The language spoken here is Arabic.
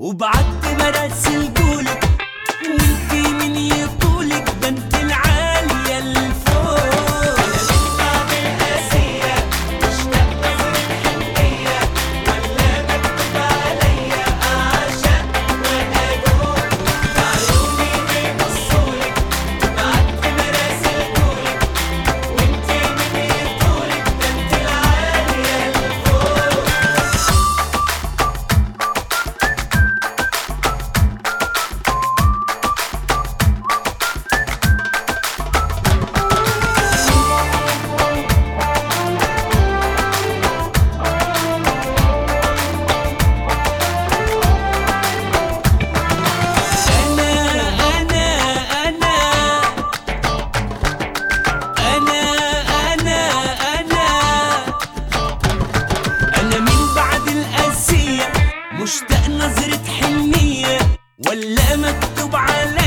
وبعت مراسل جولك وانتي من يطولك، ده انت العالية الفوق. انا من بعد القاسية مشتاق نظرة حنية، ولا مكتوب عليا اعشق وادوب. بعيوني بيبصولك وبعت مراسل جولك وانتي من يطولك، ده انت العالية الفوق. أنا من بعد القاسية مشتاق نظرة حنية، ولا مكتوب عليا